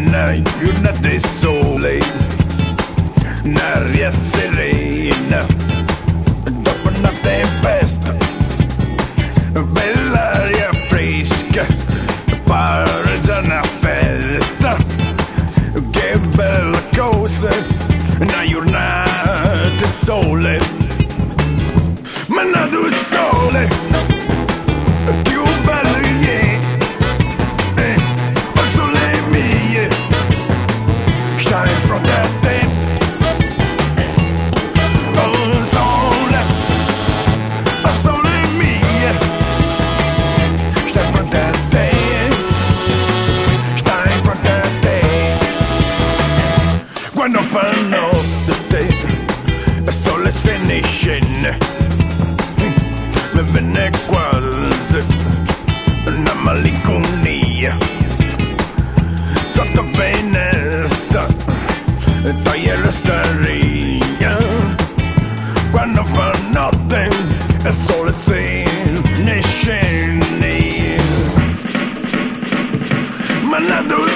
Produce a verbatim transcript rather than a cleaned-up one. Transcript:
Una giornata di sole, un'aria serena, dopo una tempesta, bella aria fresca, pare già una festa, che bella cosa, una giornata di sole, ma non di sole, più bello ieri, eh, il sole mio, sta in fronte a te, il sole, il sole mio, sta in fronte a te, sta in fronte a te, quando fa notte, il sole se ne scende. Mi venne quasi una malinconia sotto finestra, toglie la staria quando fa notte e il sole se ne scende, ma